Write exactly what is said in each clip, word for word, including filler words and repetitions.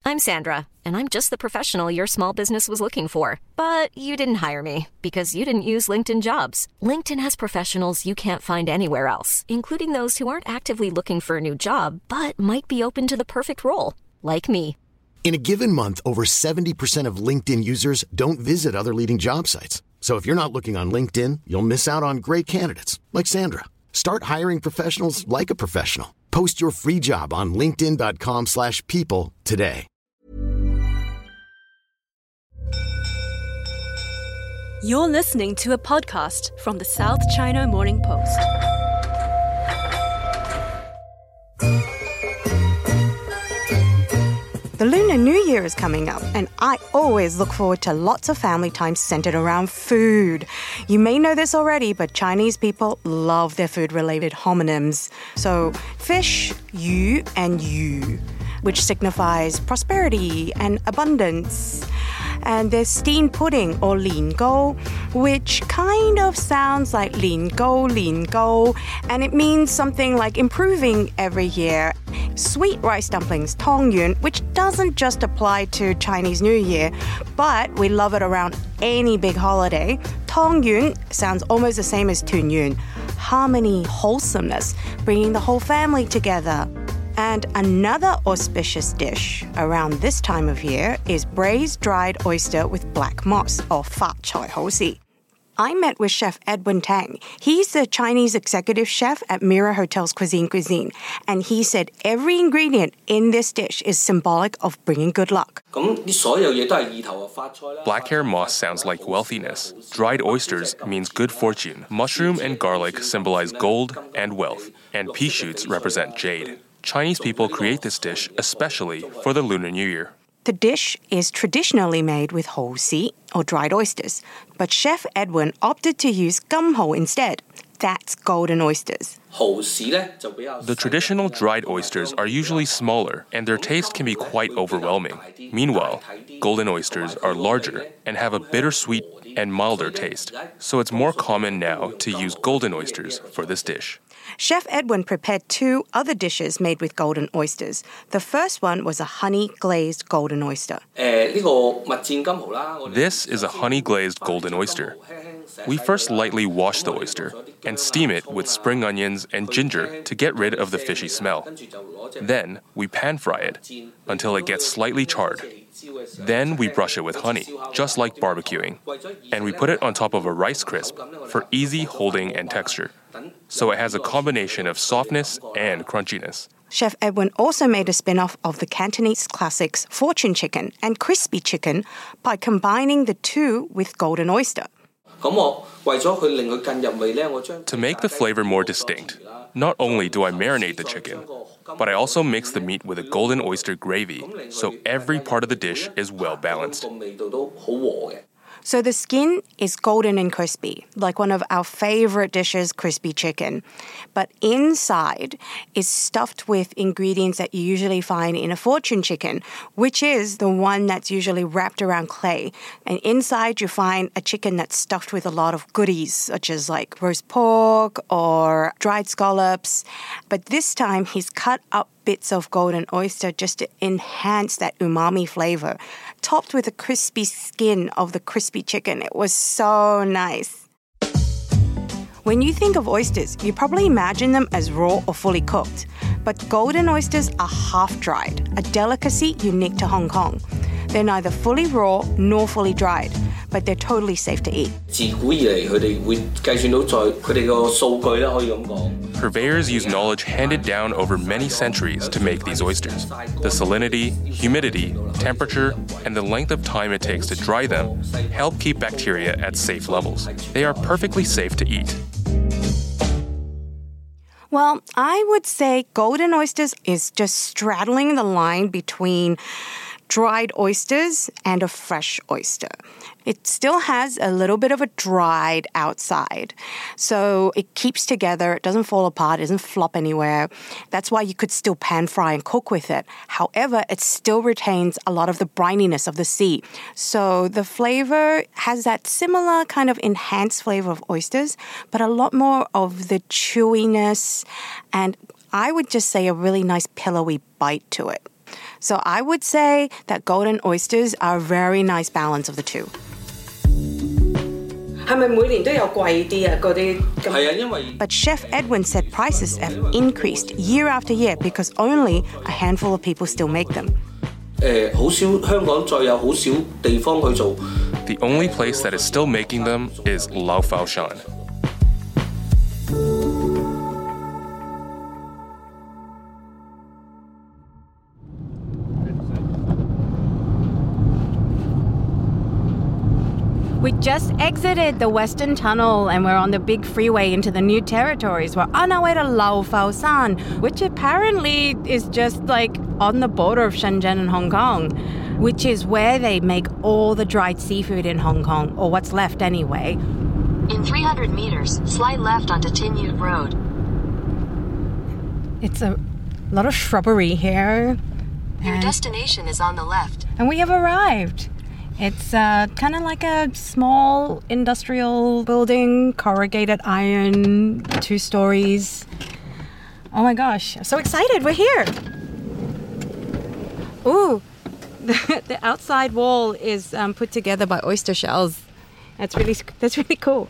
I'm Sandra, and I'm just the professional your small business was looking for. But you didn't hire me because you didn't use LinkedIn Jobs. LinkedIn has professionals you can't find anywhere else, including those who aren't actively looking for a new job, but might be open to the perfect role, like me. In a given month, over seventy percent of LinkedIn users don't visit other leading job sites. So if you're not looking on LinkedIn, you'll miss out on great candidates like Sandra. Start hiring professionals like a professional. Post your free job on linkedin.com slash people today. You're listening to a podcast from the South China Morning Post. The Lunar New Year is coming up, and I always look forward to lots of family time centered around food. You may know this already, but Chinese people love their food-related homonyms. So, fish, yu, and yu, which signifies prosperity and abundance. And there's steamed pudding, or lin gou, which kind of sounds like lin gou, lin gou, and it means something like improving every year. Sweet rice dumplings, tong yun, which doesn't just apply to Chinese New Year, but we love it around any big holiday. Tong yun sounds almost the same as tun yun. Harmony, wholesomeness, bringing the whole family together. And another auspicious dish around this time of year is braised dried oyster with black moss, or fa chai hou si. I met with Chef Edwin Tang. He's the Chinese executive chef at Mira Hotels Cuisine Cuisine, and he said every ingredient in this dish is symbolic of bringing good luck. Black hair moss sounds like wealthiness. Dried oysters means good fortune. Mushroom and garlic symbolize gold and wealth, and pea shoots represent jade. Chinese people create this dish especially for the Lunar New Year. The dish is traditionally made with hou si, or dried oysters, but Chef Edwin opted to use gum hou instead. That's golden oysters. The traditional dried oysters are usually smaller, and their taste can be quite overwhelming. Meanwhile, golden oysters are larger and have a bittersweet and milder taste, so it's more common now to use golden oysters for this dish. Chef Edwin prepared two other dishes made with golden oysters. The first one was a honey-glazed golden oyster. This is a honey-glazed golden oyster. We first lightly wash the oyster and steam it with spring onions and ginger to get rid of the fishy smell. Then we pan-fry it until it gets slightly charred. Then we brush it with honey, just like barbecuing, and we put it on top of a rice crisp for easy holding and texture, so it has a combination of softness and crunchiness. Chef Edwin also made a spin-off of the Cantonese classics Fortune Chicken and Crispy Chicken by combining the two with golden oyster. To make the flavor more distinct, not only do I marinate the chicken, but I also mix the meat with a golden oyster gravy, so every part of the dish is well balanced. So the skin is golden and crispy, like one of our favorite dishes, crispy chicken. But inside is stuffed with ingredients that you usually find in a fortune chicken, which is the one that's usually wrapped around clay. And inside you find a chicken that's stuffed with a lot of goodies, such as like roast pork or dried scallops. But this time he's cut up bits of golden oyster just to enhance that umami flavor, topped with the crispy skin of the crispy chicken. It was so nice. When you think of oysters, you probably imagine them as raw or fully cooked. But golden oysters are half-dried, a delicacy unique to Hong Kong. They're neither fully raw nor fully dried, but they're totally safe to eat. Purveyors use knowledge handed down over many centuries to make these oysters. The salinity, humidity, temperature, and the length of time it takes to dry them help keep bacteria at safe levels. They are perfectly safe to eat. Well, I would say golden oysters is just straddling the line between dried oysters and a fresh oyster. It still has a little bit of a dried outside. So it keeps together, it doesn't fall apart, it doesn't flop anywhere. That's why you could still pan fry and cook with it. However, it still retains a lot of the brininess of the sea. So the flavor has that similar kind of enhanced flavor of oysters, but a lot more of the chewiness and I would just say a really nice pillowy bite to it. So I would say that golden oysters are a very nice balance of the two. 係咪每年都有貴啲啊？嗰啲咁係啊，因為 But Chef Edwin said prices have increased year after year because only a handful of people still make them. 誒好少香港再有好少地方去做。 The only place that is still making them is Lao Fao Shan. We just exited the Western Tunnel and we're on the big freeway into the new territories. We're on our way to Lao Fao Shan, which apparently is just like on the border of Shenzhen and Hong Kong, which is where they make all the dried seafood in Hong Kong, or what's left anyway. In three hundred meters, slide left onto Tin Yuen Road. It's a lot of shrubbery here. Your destination is on the left. And we have arrived. It's uh, kind of like a small industrial building, corrugated iron, two stories. Oh my gosh, I'm so excited, we're here. Ooh, the, the outside wall is um, put together by oyster shells. That's really, that's really cool.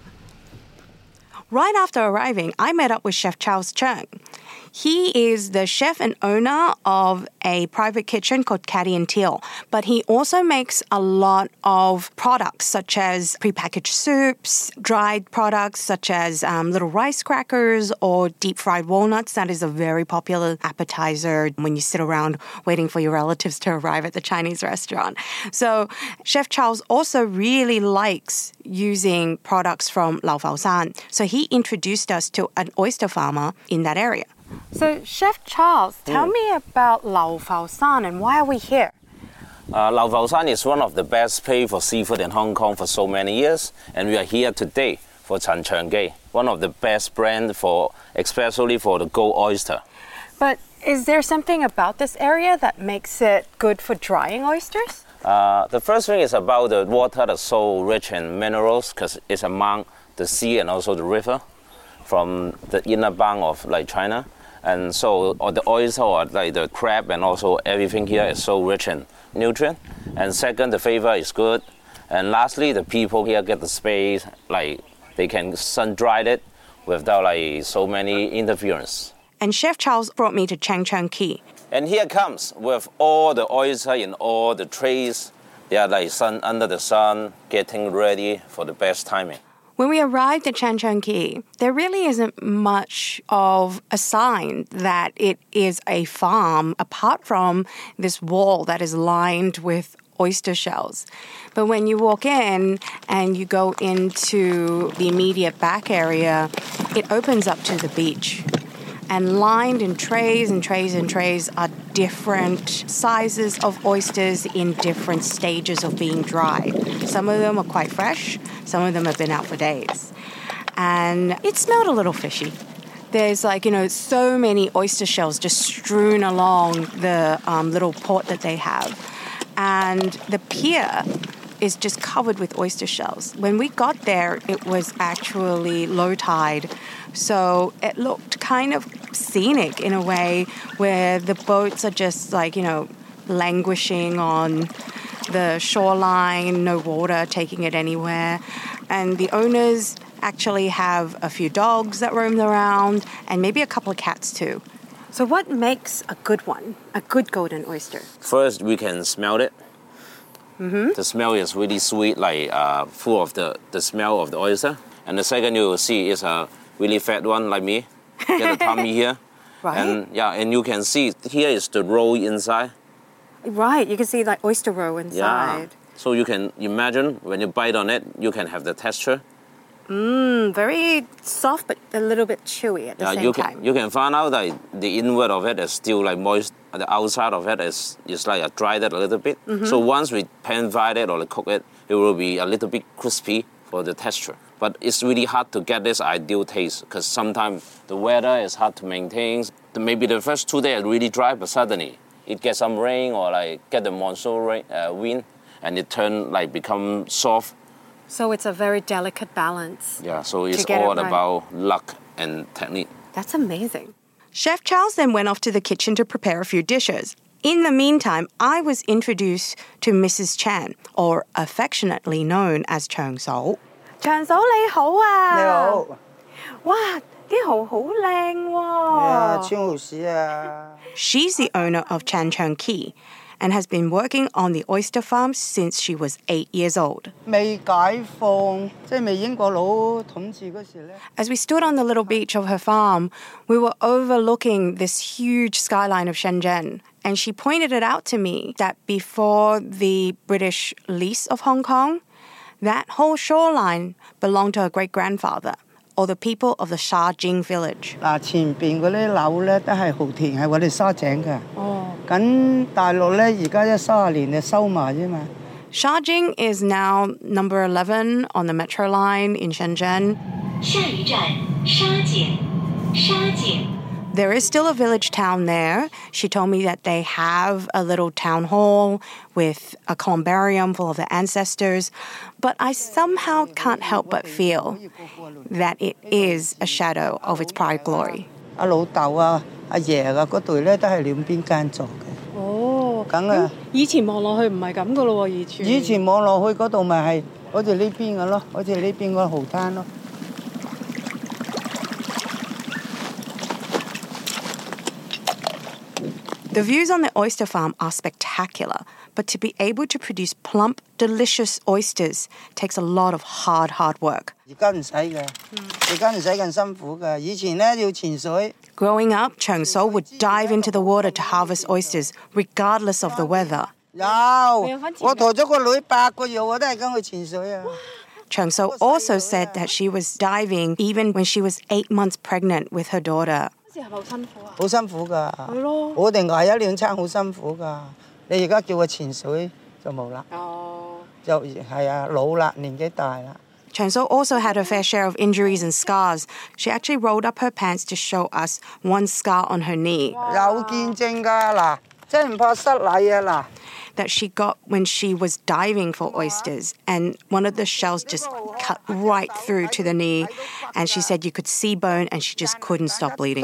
Right after arriving, I met up with Chef Charles Cheung. He is the chef and owner of a private kitchen called Caddy and Teal, but he also makes a lot of products such as prepackaged soups, dried products such as um, little rice crackers or deep-fried walnuts. That is a very popular appetizer when you sit around waiting for your relatives to arrive at the Chinese restaurant. So Chef Charles also really likes using products from Lao Fao Shan. So he introduced us to an oyster farmer in that area. So, Chef Charles, tell mm. me about Lao Fao Shan and why are we here? Uh, Lao Fao Shan is one of the best place for seafood in Hong Kong for so many years, and we are here today for Chan Chang Gai, one of the best brands for, especially for the gold oyster. But is there something about this area that makes it good for drying oysters? Uh, the first thing is about the water that's so rich in minerals because it's among the sea and also the river from the inner bank of like China. And so or the oyster or like the crab and also everything here is so rich in nutrient. And second, the flavor is good. And lastly, the people here get the space, like they can sun dry it without like so many interference. And Chef Charles brought me to Chang Chang Key. And here comes with all the oyster in all the trays. They are like sun under the sun, getting ready for the best timing. When we arrived at Chan Chang Key, there really isn't much of a sign that it is a farm apart from this wall that is lined with oyster shells. But when you walk in and you go into the immediate back area, it opens up to the beach. And lined in trays and trays and trays are different sizes of oysters in different stages of being dried. Some of them are quite fresh, some of them have been out for days. And it smelled a little fishy. There's like, you know, so many oyster shells just strewn along the um, little port that they have. And the pier is just covered with oyster shells. When we got there, it was actually low tide. So it looked kind of scenic in a way where the boats are just like, you know, languishing on the shoreline, no water taking it anywhere. And the owners actually have a few dogs that roam around and maybe a couple of cats too. So what makes a good one, a good golden oyster? First, we can smell it. Mm-hmm. The smell is really sweet, like uh, full of the, the smell of the oyster. And the second you will see is a really fat one like me. Get the tummy here. Right. And yeah, and you can see here is the roll inside. Right, you can see like oyster roll inside. Yeah. So you can imagine when you bite on it, you can have the texture. Mmm, very soft but a little bit chewy at the yeah, same you time. Can, you can find out that the inward of it is still like moist. The outside of it is, is like a dried it a little bit. Mm-hmm. So once we pan fry it or cook it, it will be a little bit crispy for the texture. But it's really hard to get this ideal taste because sometimes the weather is hard to maintain. Maybe the first two days are really dry, but suddenly it gets some rain or like get the monsoon rain, uh, wind, and it turn like become soft. So it's a very delicate balance. Yeah, so it's all it right. about luck and technique. That's amazing. Chef Charles then went off to the kitchen to prepare a few dishes. In the meantime, I was introduced to Missus Chan, or affectionately known as Chang So. 長嫂你好啊！ 你好。 哇，啲蠔好靚喎！ 超好食啊！ She's the owner of Chan Cheng Key and has been working on the oyster farm since she was eight years old. 未解放，即係未英國佬統治嗰時咧。 As we stood on the little beach of her farm, we were overlooking this huge skyline of Shenzhen. And she pointed it out to me that before the British lease of Hong Kong, that whole shoreline belonged to her great-grandfather, or the people of the Sha Jing village. 嗱，前邊嗰啲樓咧都係蠔田，係我哋沙井嘅。哦。咁大陸咧，而家一三十年就收埋啫嘛。 Sha Jing is now number eleven on the metro line in Shenzhen. 下一站沙井，沙井。 There is still a village town there. She told me that they have a little town hall with a columbarium full of their ancestors, but I somehow can't help but feel that it is a shadow of its prior glory. 阿老豆啊、阿爺啊嗰隊咧都係兩邊間做嘅。 哦， 梗啊！ 以前望落去唔係咁噶咯喎，以前。 以前望落去嗰度咪係好似呢邊嘅咯，好似呢邊個蠔灘咯。 The views on the oyster farm are spectacular, but to be able to produce plump, delicious oysters takes a lot of hard, hard work. 而家唔使嘅，而家唔使咁辛苦嘅。以前咧要潛水。 Growing up, Cheng So would dive into the water to harvest oysters, regardless of the weather. 有，我陀咗個女八個月，我都係跟佢潛水啊。 Cheng So also said that she was diving even when she was eight months pregnant with her daughter. 係咪好辛苦啊？ 好辛苦㗎，係咯。我哋捱一兩餐好辛苦㗎。你而家叫我潛水就冇啦。哦。就係啊，老啦，年紀大啦。 Cheng So also had her fair share of injuries and scars. She actually rolled up her pants to show us one scar on her knee. 有見證㗎嗱，真係唔怕失禮啊嗱。 That she got when she was diving for oysters, and one of the shells just cut right through to the knee, and she said you could see bone and she just couldn't stop bleeding.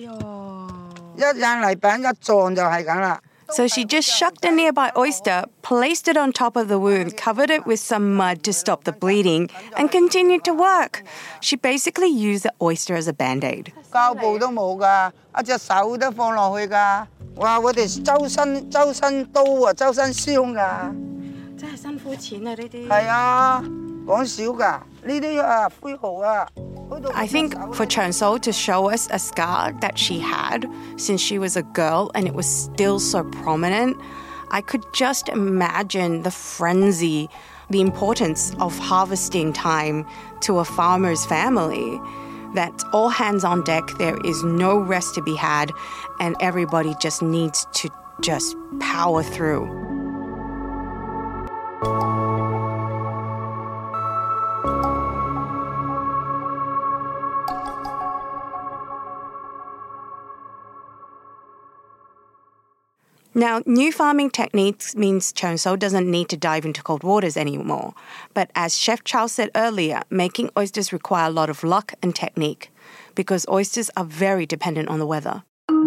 So she just shucked a nearby oyster, placed it on top of the wound, covered it with some mud to stop the bleeding, and continued to work. She basically used the oyster as a band-aid. 膠布都冇㗎，一隻手都放落去㗎。哇！我哋周身周身刀啊，周身傷㗎。 真係辛苦錢啊！呢啲係啊，講少㗎，呢啲啊灰蠔啊。 I think for Cheng So to show us a scar that she had since she was a girl and it was still so prominent, I could just imagine the frenzy, the importance of harvesting time to a farmer's family. That all hands on deck, there is no rest to be had, and everybody just needs to just power through. Now, new farming techniques means Cheng So doesn't need to dive into cold waters anymore. But as Chef Charles said earlier, making oysters require a lot of luck and technique because oysters are very dependent on the weather.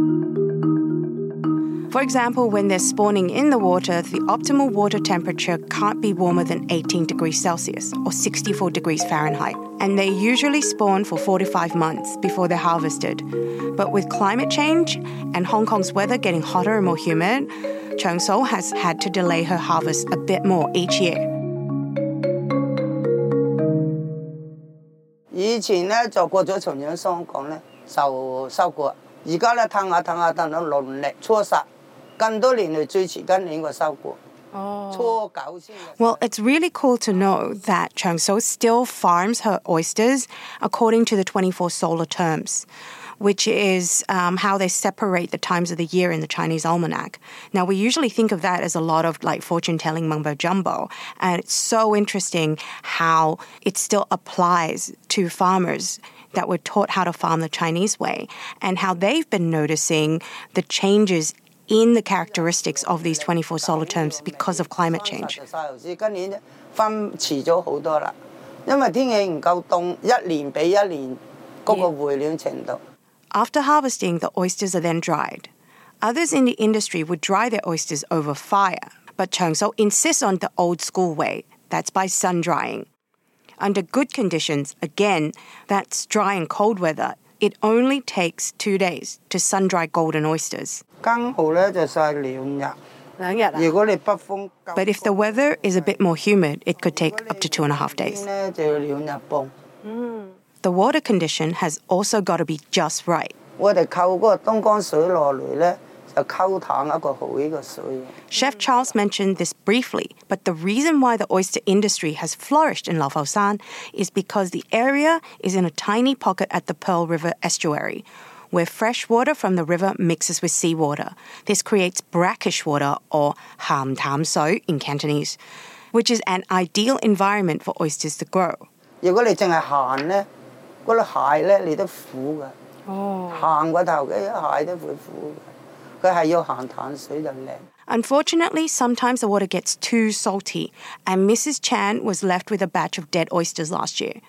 For example, when they're spawning in the water, the optimal water temperature can't be warmer than eighteen degrees Celsius or sixty-four degrees Fahrenheit. And they usually spawn for four to five months before they're harvested. But with climate change and Hong Kong's weather getting hotter and more humid, Cheng So has had to delay her harvest a bit more each year. 以前咧就過咗重陽霜降咧就收過，而家咧褪下褪下褪到農曆初十，咁多年嚟最遲今年個收過。初九先。 Well, it's really cool to know that Cheng So still farms her oysters according to the twenty-four solar terms, which is um, how they separate the times of the year in the Chinese almanac. Now, we usually think of that as a lot of like fortune-telling mumbo-jumbo, and it's so interesting how it still applies to farmers that were taught how to farm the Chinese way and how they've been noticing the changes in the characteristics of these twenty-four solar terms because of climate change. 今年分遲咗好多啦，因為天氣唔夠凍，一年比一年嗰個回暖程度。 After harvesting, the oysters are then dried. Others in the industry would dry their oysters over fire, but Cheung-so insists on the old school way, that's by sun drying. Under good conditions, again, that's dry and cold weather, it only takes two days to sun-dry golden oysters. But if the weather is a bit more humid, it could take up to two and a half days. Mm. The water condition has also got to be just right. Chef Charles mentioned this briefly, but the reason why the oyster industry has flourished in Lau Fau Shan is because the area is in a tiny pocket at the Pearl River estuary, where fresh water from the river mixes with seawater. This creates brackish water, or ham tam so in Cantonese, which is an ideal environment for oysters to grow. Unfortunately, sometimes the water gets too salty, and Missus Chan was left with a batch of dead oysters last year.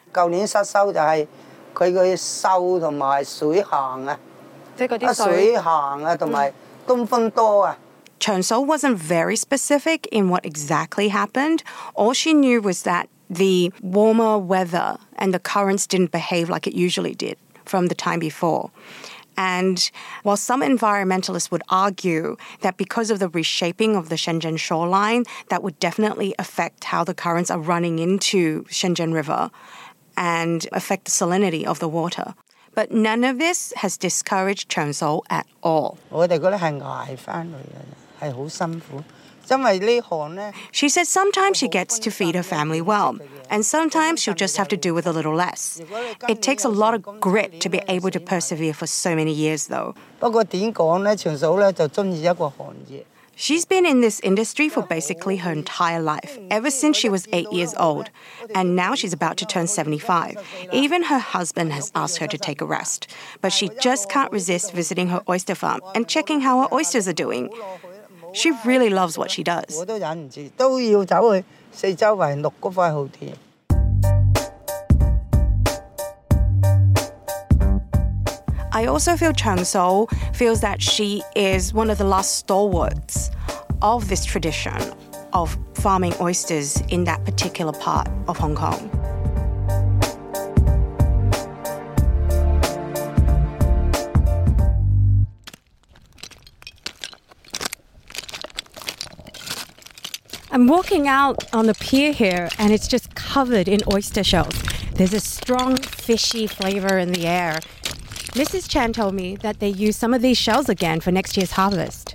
Cheung-so wasn't very specific in what exactly happened. All she knew was that the warmer weather and the currents didn't behave like it usually did from the time before. And while some environmentalists would argue that because of the reshaping of the Shenzhen shoreline, that would definitely affect how the currents are running into Shenzhen River and affect the salinity of the water. But none of this has discouraged Cheung-so at all. She says sometimes she gets to feed her family well, and sometimes she'll just have to do with a little less. It takes a lot of grit to be able to persevere for so many years, though. She's been in this industry for basically her entire life, ever since she was eight years old, and now she's about to turn seventy-five. Even her husband has asked her to take a rest, but she just can't resist visiting her oyster farm and checking how her oysters are doing. She really loves what she does. I also feel Cheung-so feels that she is one of the last stalwarts of this tradition of farming oysters in that particular part of Hong Kong. I'm walking out on the pier here and it's just covered in oyster shells. There's a strong fishy flavor in the air. Missus Chan told me that they use some of these shells again for next year's harvest.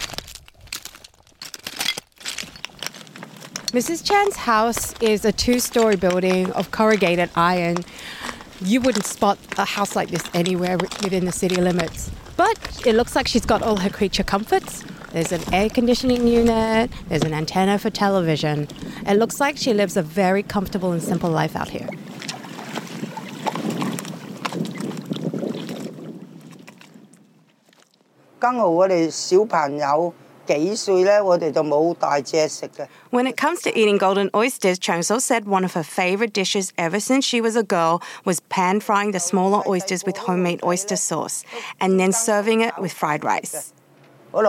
Missus Chan's house is a two-story building of corrugated iron. You wouldn't spot a house like this anywhere within the city limits. But it looks like she's got all her creature comforts. There's an air conditioning unit, there's an antenna for television. It looks like she lives a very comfortable and simple life out here. When it comes to eating golden oysters, Cheung-so said one of her favorite dishes ever since she was a girl was pan-frying the smaller oysters with homemade oyster sauce and then serving it with fried rice. For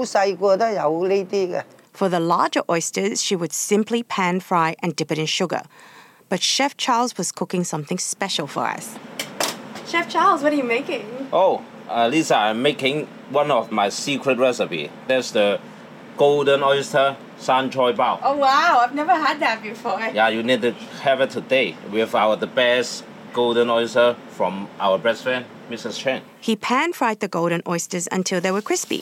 the larger oysters, she would simply pan-fry and dip it in sugar. But Chef Charles was cooking something special for us. Chef Charles, what are you making? Oh, uh, Lisa, I'm making one of my secret recipe. That's the golden oyster san choy bao. Oh wow, I've never had that before. Yeah, you need to have it today with our the best golden oyster from our best friend, Missus Chen. He pan-fried the golden oysters until they were crispy.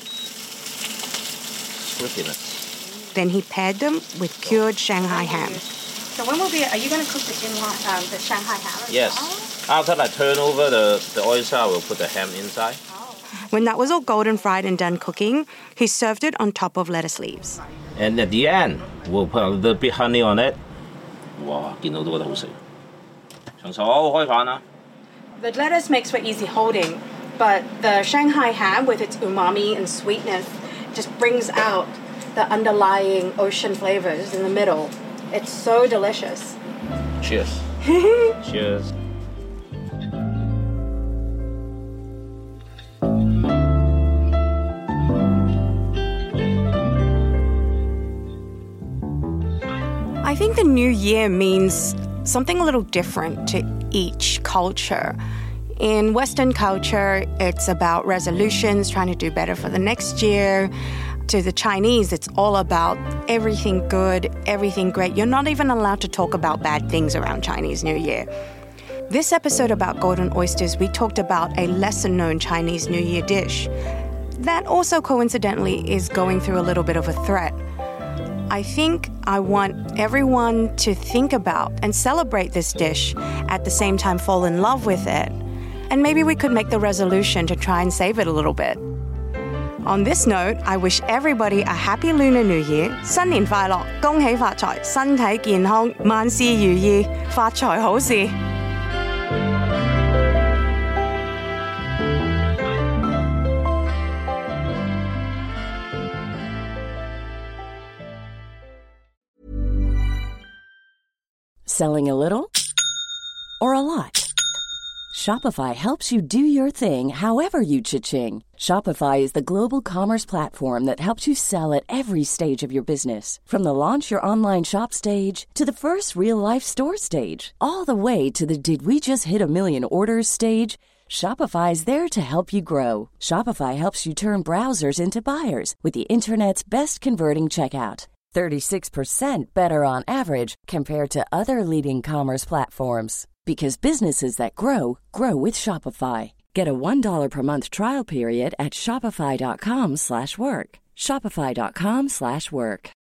Crispiness. Then he paired them with cured Shanghai ham. So when will be? Are you going to cook the Jinhua, um, the Shanghai ham? As yes. Well? After I turn over the, the oyster, I will put the ham inside. Oh. When that was all golden fried and done cooking, he served it on top of lettuce leaves. And at the end, we'll put a little bit honey on it. Wow, 見到都覺得好食。長手開飯啦。 The lettuce makes for easy holding, but the Shanghai ham with its umami and sweetness just brings out the underlying ocean flavors in the middle. It's so delicious. Cheers. Cheers. I think the new year means something a little different to each culture. In Western culture, it's about resolutions, trying to do better for the next year. To the Chinese, it's all about everything good, everything great. You're not even allowed to talk about bad things around Chinese New Year. This episode about golden oysters, we talked about a lesser-known Chinese New Year dish that also coincidentally is going through a little bit of a threat. I think I want everyone to think about and celebrate this dish, at the same time fall in love with it. And maybe we could make the resolution to try and save it a little bit. On this note, I wish everybody a happy Lunar New Year. 新年快樂，恭喜發財，身體健康，萬事如意，發財好事。 Selling a little or a lot? Shopify helps you do your thing however you cha-ching. Shopify is the global commerce platform that helps you sell at every stage of your business. From the launch your online shop stage to the first real-life store stage, all the way to the did we just hit a million orders stage. Shopify is there to help you grow. Shopify helps you turn browsers into buyers with the internet's best converting checkout. thirty-six percent better on average compared to other leading commerce platforms. Because businesses that grow, grow with Shopify. Get a one dollar per month trial period at shopify.com slash work. Shopify.com slash work.